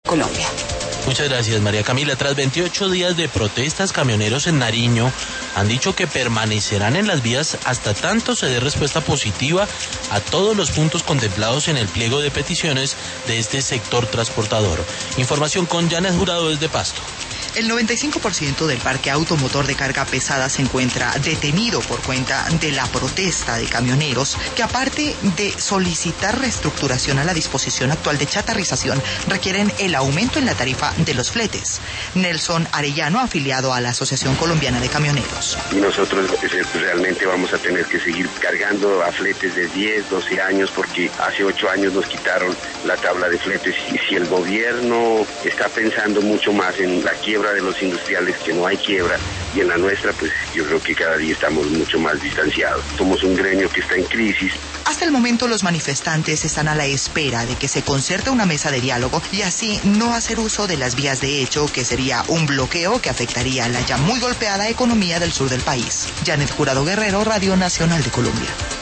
Colombia. Muchas gracias, María Camila. Tras 28 días de protestas, camioneros en Nariño han dicho que permanecerán en las vías hasta tanto se dé respuesta positiva a todos los puntos contemplados en el pliego de peticiones de este sector transportador. Información con Janet Jurado desde Pasto. El 95% del parque automotor de carga pesada se encuentra detenido por cuenta de la protesta de camioneros que, aparte de solicitar reestructuración a la disposición actual de chatarrización, requieren el aumento en la tarifa de los fletes. Nelson Arellano, afiliado a la Asociación Colombiana de Camioneros. Y nosotros realmente vamos a tener que seguir cargando a fletes de 10, 12 años porque hace 8 años nos quitaron la tabla de fletes. Y si el gobierno está pensando mucho más en la quiebra de los industriales, que no hay quiebra, y en la nuestra, pues yo creo que cada día estamos mucho más distanciados. Somos un gremio que está en crisis. Hasta el momento los manifestantes están a la espera de que se concerte una mesa de diálogo y así no hacer uso de las vías de hecho, que sería un bloqueo que afectaría la ya muy golpeada economía del sur del país. Janet Jurado Guerrero, Radio Nacional de Colombia.